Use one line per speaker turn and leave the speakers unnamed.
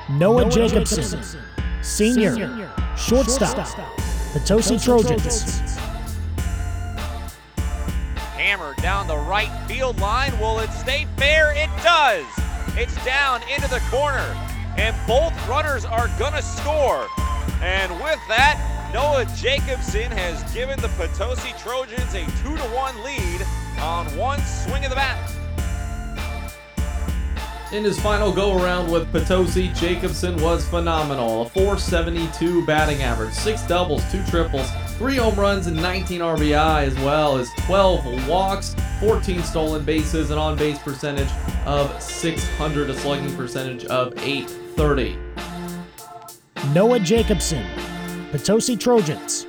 Noah Jacobson, Senior, Shortstop, Potosi Trojans.
Hammered down the right field line. Will it stay fair? It does. It's down into the corner, and both runners are gonna score. And with that, Noah Jacobson has given the Potosi Trojans a 2-1 lead on one swing of the bat.
In his final go-around with Potosi, Jacobson was phenomenal. A .472 batting average, 6 doubles, 2 triples, 3 home runs, and 19 RBI, as well as 12 walks, 14 stolen bases, an on-base percentage of .600, a slugging percentage of .830.
Noah Jacobson, Potosi Trojans.